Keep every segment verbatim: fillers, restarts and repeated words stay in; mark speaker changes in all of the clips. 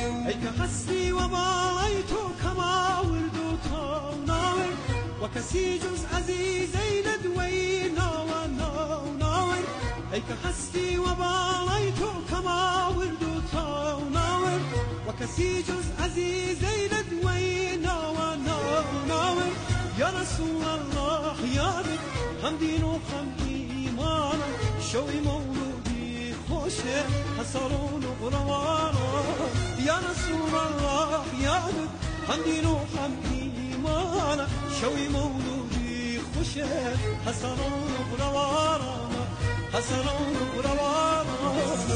Speaker 1: ای که هستی و بالای تو کما ورد و تا ناور و کسی جز عزیزی ندوی ناو ناو ناور ای که هستی و بالای تو کما ورد و تا ناور و کسی جز عزیزی ندوی ناو ناو ناور یا رسول الله یادت هم دین و هم ایمان شوی مولودی خوشه حسرون و قروانا یا رسول الله یادت هم دین و هم ایمان شوی مولودی خوشه حسرون و قروانا حسرون و قروانا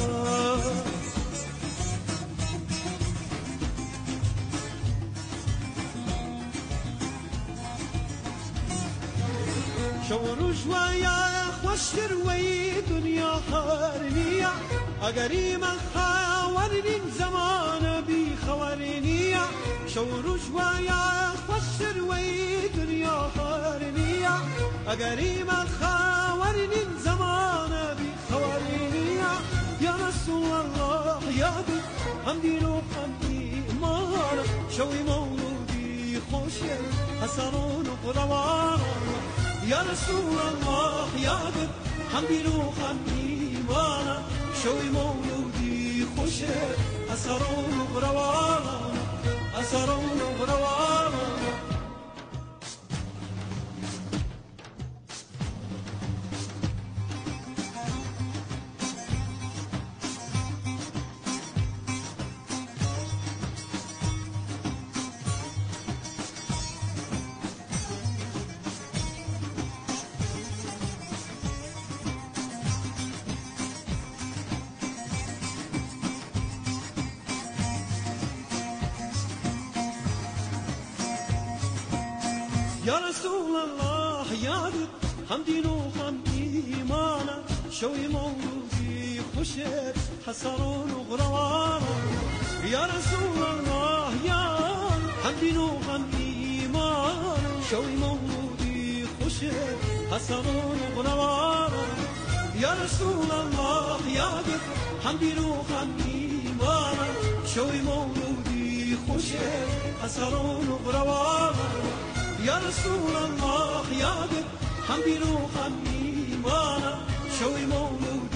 Speaker 1: شو رجويا خوشتر وي دنيا خارنية أقري من خاورن زمان بي خورنية شو رجويا خوشتر وي دنيا خارنية أقري من خاورن زمان بي خورنية يا رسول الله يا بي هم دين وهم إيمان شوي مولودي خوشي حسرون قروانا يا رسول الله يا بب حمدي روحا إيمانا شوي مولودي خوشه أسرون غروانا أسرون غروانا يا رسول الله يا رب هم دين وهم إيمانا شوي مولودي خشت حسرون وغروانا يا رسول الله يا رب هم دين وهم إيمانا شوي مولودي خشت حسرون وغروانا يا رسول الله يا رب هم دين وهم إيمانا شوي مولودي خشت حسرون وغروانا يا رسول الله يا بب هم بروحا إيمانا شوي مولود